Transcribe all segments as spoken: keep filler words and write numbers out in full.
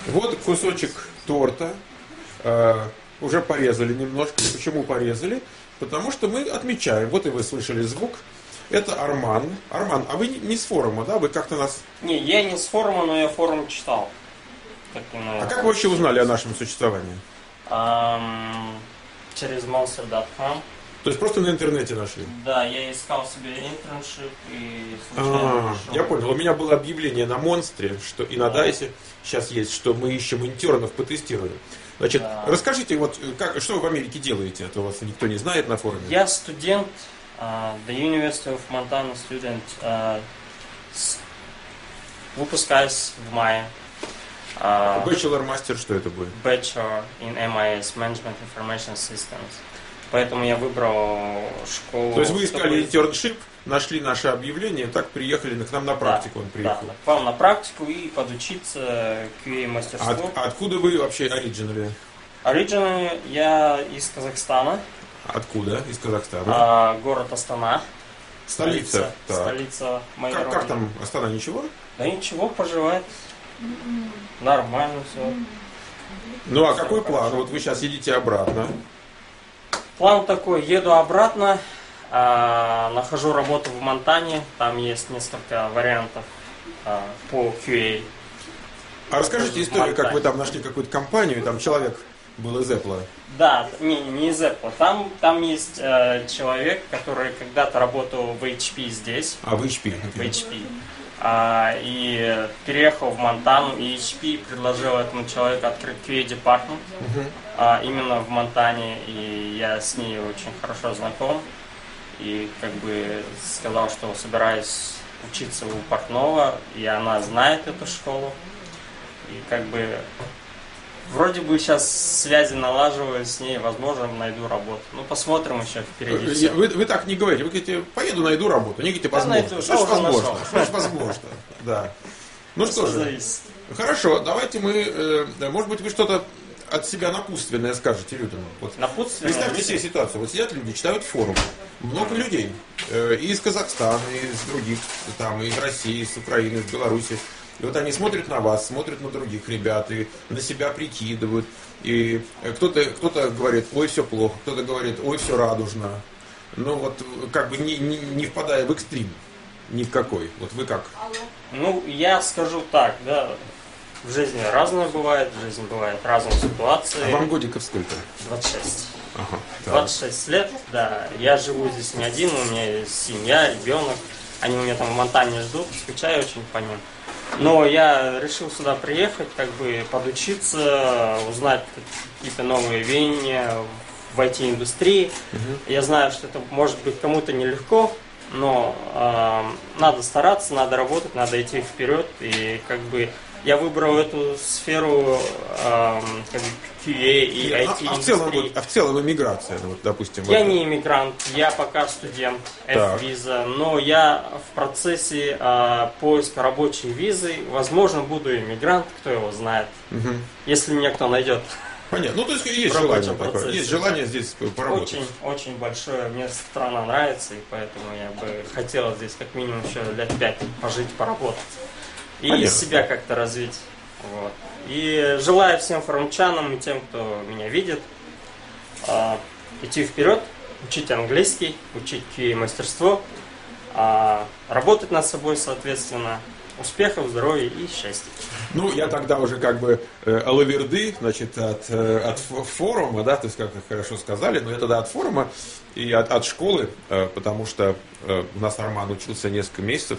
Вот кусочек торта. Э, уже порезали немножко. Почему порезали? Потому что мы отмечаем. Вот и вы слышали звук. Это Арман. Арман, а вы не с форума, да? Вы как-то нас... Не, я не с форума, но я форум читал. Так, а как вы вообще узнали о нашем существовании? Um, через monster точка com. То есть просто на интернете нашли? Да, я искал себе интерншип и случайно а, я понял. У меня было объявление на Монстре, что и на да. Дайсе сейчас есть, что мы ищем интернов по тестированию. Значит, да. Расскажите, вот как, что вы в Америке делаете, а то вас никто не знает на форуме. Я студент, uh, the University of Montana student, uh, с... выпускаюсь в мае. Uh, Bachelor, мастер, что это будет? Bachelor in эм ай эс, Management Information Systems. Поэтому я выбрал школу. То есть вы искали интерншип, нашли наше объявление, так приехали к нам на практику, да, он приехал. Да, к вам на практику и подучиться кью эй мастерству. А, откуда вы вообще оригинали? Оригинали я из Казахстана. Откуда? Из Казахстана? А, город Астана. Столица. Столица, столица моей как, родины. Как там Астана, ничего? Да ничего, поживает. Нормально все. Ну а какой план? Вот вы сейчас едете обратно. План такой, еду обратно, э, нахожу работу в Монтане, там есть несколько вариантов э, по кью эй. А расскажите историю, как вы там нашли какую-то компанию, и там человек был из Apple. Да, не, не из Apple, там, там есть э, человек, который когда-то работал в эйч пи здесь. А, в эйч пи? В эйч пи. А, и переехал в Монтану, и эйч пи предложил этому человеку открыть кью эй департмент uh-huh. а, именно в Монтане, и я с ней очень хорошо знаком, и как бы сказал, что собираюсь учиться у портного, и она знает эту школу, и как бы вроде бы сейчас связи налаживаю с ней, возможно, найду работу. Ну, посмотрим еще впереди все. Вы, вы так не говорите, вы говорите, поеду, найду работу. Не говорите, возможно. Найду, что ж возможно? Что ж возможно? Да. Ну что же, хорошо, давайте мы, э, может быть, вы что-то от себя напутственное скажете людям. Вот. Напутственное? Представьте себе ситуацию. Вот сидят люди, читают форум. Много людей. Э, и из Казахстана, и из других, там, и из России, из Украины, из Беларуси. И вот они смотрят на вас, смотрят на других ребят, и на себя прикидывают. И кто-то, кто-то говорит, ой, все плохо, кто-то говорит, ой, все радужно. Ну вот, как бы не, не, не впадая в экстрим ни в какой. Вот вы как? Ну, я скажу так, да, в жизни разное бывает, в жизни бывает разные ситуации. А вам годиков сколько? двадцать шесть. Ага, да. двадцать шесть лет, да. Я живу здесь не один, у меня есть семья, ребенок. Они у меня там в Монтане ждут, скучаю очень по ним. Но я решил сюда приехать, как бы подучиться, узнать какие-то новые веяния в ай ти-индустрии. Uh-huh. Я знаю, что это может быть кому-то нелегко, но э, надо стараться, надо работать, надо идти вперед. И как бы я выбрал эту сферу э, как бы кью эй и ай ти-индустрии. А, а, в целом, вот, а в целом иммиграция, вот, допустим? Я вот. не иммигрант, я пока студент F-виза, но я в процессе э, поиска рабочей визы, возможно, буду иммигрант, кто его знает, угу. Если меня кто найдет. Понятно, ну то есть есть желание такое, есть желание здесь поработать. Очень, очень большое, мне страна нравится, и поэтому я бы хотел здесь как минимум еще лет пять пожить, поработать. И Понятно. Себя как-то развить. Вот. И желаю всем форумчанам и тем, кто меня видит, э, идти вперед, учить английский, учить кью эй-мастерство, э, работать над собой, соответственно. Успехов, здоровья и счастья. Ну, я тогда уже как бы э, алаверды, значит, от, э, от форума, да, то есть, как хорошо сказали, но я тогда от форума и от, от школы, э, потому что э, у нас Арман учился несколько месяцев,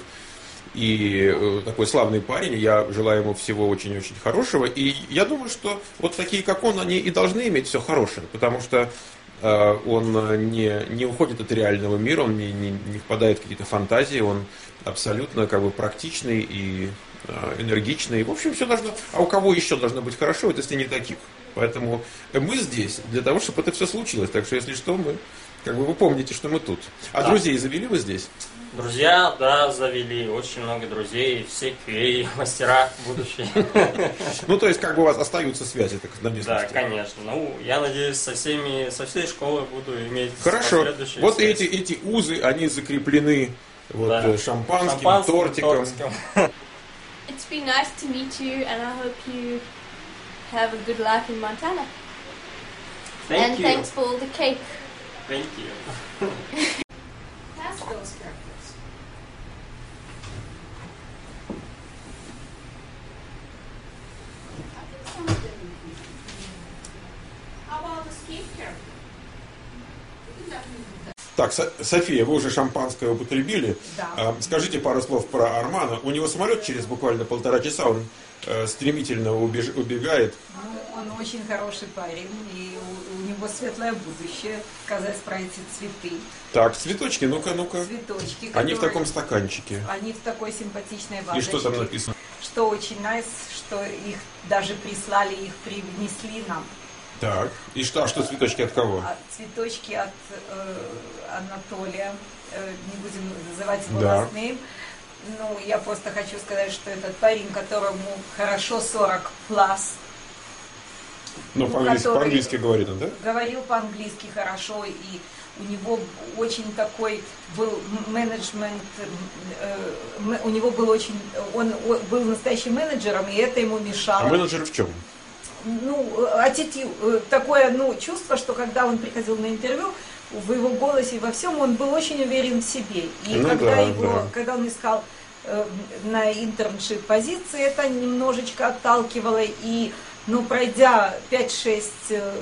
и э, такой славный парень, я желаю ему всего очень-очень хорошего, и я думаю, что вот такие, как он, они и должны иметь все хорошее, потому что э, он не, не уходит от реального мира, он не, не, не впадает в какие-то фантазии, он абсолютно как бы практичный и э, энергичный. В общем, все должно... А у кого еще должно быть хорошо, это если не таких. Поэтому мы здесь для того, чтобы это все случилось. Так что, если что, мы... Как бы вы помните, что мы тут. А да. Друзей завели вы здесь? Друзья, да, завели. Очень много друзей. Все кью эй-мастера будущие. Ну, то есть, как бы у вас остаются связи так, на местности? Да, конечно. Ну, я надеюсь, со всеми, со всей школы буду иметь Хорошо. Вот связи. эти, эти узы, они закреплены вот, да. шампанским, шампанским, тортиком. тортиком. It's been nice to meet you, and I hope you have a good life in Montana. Thank and you. thanks for all the cake. Thank you. Pass those characters. I think some of them. How about the Steve character? I think that means that. Так, Со- София, вы уже шампанское употребили. Да. А, скажите пару слов про Армана. У него самолет через буквально полтора часа, он э, стремительно убеж- убегает. Ну, он очень хороший парень, и у, у него светлое будущее, сказать про эти цветы. Так, цветочки, ну-ка, ну-ка. Цветочки, Они которые- в таком стаканчике. Они в такой симпатичной И вазочке. что там написано? Что очень nice, что их даже прислали, их принесли нам. Так, и что, а что цветочки от кого? А цветочки от э, Анатолия, э, не будем называть его Да. last name. Ну, я просто хочу сказать, что этот парень, которому хорошо сорок плюс, Ну, ну, по-английски, который- по-английски говорит он, да? говорил по-английски хорошо, и у него очень такой был менеджмент, э, м- у него был очень, он о- был настоящим менеджером, и это ему А мешало. менеджер в чем? Ну, аттитюд, э, такое, ну, чувство, что когда он приходил на интервью, в его голосе и во всем он был очень уверен в себе. И Ну когда да, его, да. когда он искал э, на интерншип позиции, это немножечко отталкивало. И, ну, пройдя пять-шесть э,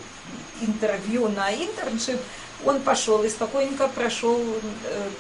интервью на интерншип, он пошел и спокойненько прошел э,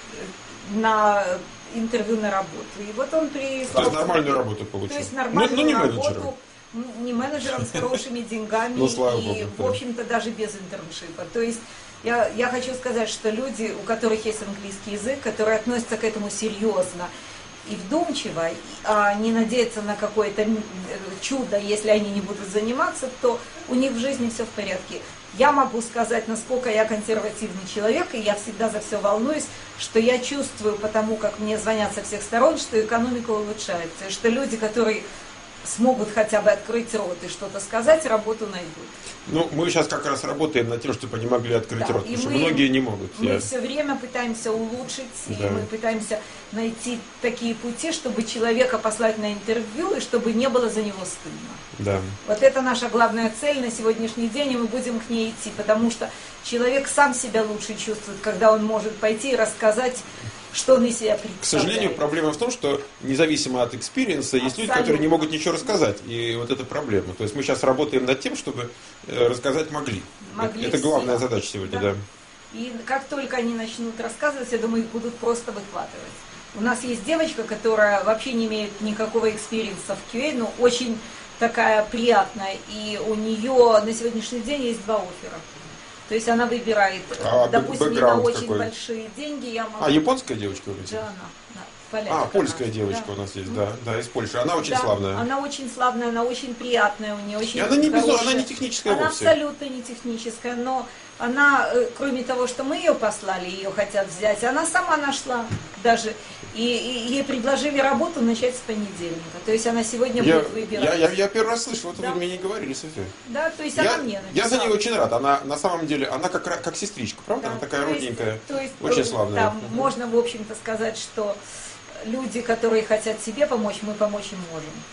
на интервью на работу. И вот он То прислал... есть нормальную работу получил. То есть Ну, нормальную ну, не работу, менеджером. м, не менеджером с хорошими деньгами Ну, слава и, богу, в да. общем-то, даже без интерншипа. То есть я, я хочу сказать, что люди, у которых есть английский язык, которые относятся к этому серьезно и вдумчиво, и- а не надеются на какое-то м, э, чудо, если они не будут заниматься, то у них в жизни все в порядке. Я могу сказать, насколько я консервативный человек, и я всегда за все волнуюсь, что я чувствую, потому как мне звонят со всех сторон, что экономика улучшается, и что люди, которые смогут хотя бы открыть рот и что-то сказать, работу найдут. Ну, мы сейчас как раз работаем над тем, чтобы они могли открыть Да, рот, и потому что мы- многие не могут. Мы Я- все время пытаемся улучшить, и Да. мы пытаемся найти такие пути, чтобы человека послать на интервью, и чтобы не было за него стыдно. Да. Вот это наша главная цель на сегодняшний день, и мы будем к ней идти, потому что человек сам себя лучше чувствует, когда он может пойти и рассказать, что он из себя представляет. К сожалению, проблема в том, что независимо от экспириенса, есть люди, Абсолютно. которые не могут ничего рассказать. И вот это проблема. То есть мы сейчас работаем над тем, чтобы э, рассказать могли. Могли это все. главная задача сегодня, Да. да. И как только они начнут рассказывать, я думаю, их будут просто выхватывать. У нас есть девочка, которая вообще не имеет никакого экспириенса в кью эй, но очень такая приятная. И у нее на сегодняшний день есть два оффера. То есть она выбирает, А допустим, не на бэкграунд очень какой? большие деньги. Я могу... А, японская девочка вроде? Да, она, да, поляк А, она. польская девочка Да. у нас есть, да, да, из Польши. Она очень Да, славная. Она очень славная, она очень приятная, у нее очень И она не безу- хорошая. она не техническая Она вовсе. абсолютно не техническая, но она, э, кроме того, что мы ее послали, ее хотят взять, она сама нашла даже. И, и ей предложили работу начать с понедельника. То есть она сегодня Я, будет выбирать. я, я, я первый раз слышу, вот Да. вы мне не говорили, София. Да, то есть Я, она мне я за написала. нее очень рад. Она на самом деле, она как, ра- как сестричка, правда? Да, Она такая то есть- родненькая, то есть, очень э, славная. да, можно, в общем-то, сказать, что люди, которые хотят себе помочь, мы помочь им можем.